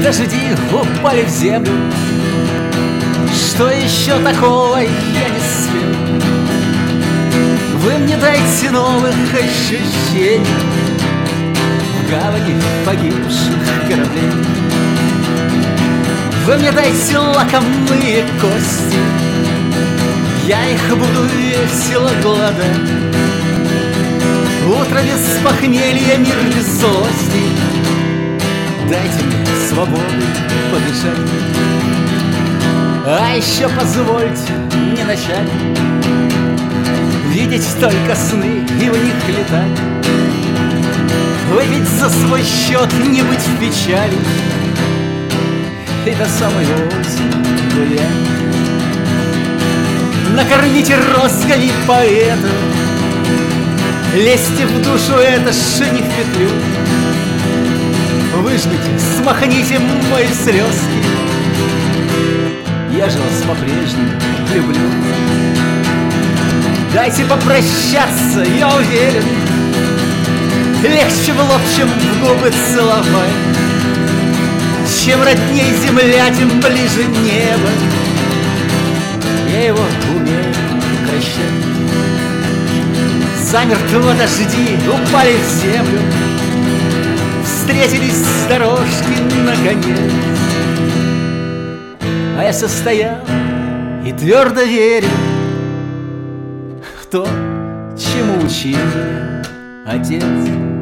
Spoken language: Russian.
Дожди упали в землю. Что еще такого я не спел? Вы мне дайте новых ощущений в гавани погибших кораблей. Вы мне дайте лакомые кости, я их буду весело глодать. Утро без похмелья, мир без злости. Дайте мне свободы подышать. А еще позвольте мне начать видеть только сны и в них летать. Выпить за свой счет, не быть в печали и до самой осени гулять. Накормите россками поэта, лезьте в душу, это ж не в петлю. Выжмите, смахните мои слезки, я же вас по-прежнему люблю. Дайте попрощаться, я уверен, легче в лоб, чем в губы целовать. Чем родней земля, тем ближе небо. Я его умею прощать. Замертво дожди упали в землю, встретились с дорожки наконец. А я состоял и твердо верил в то, чему учил меня отец.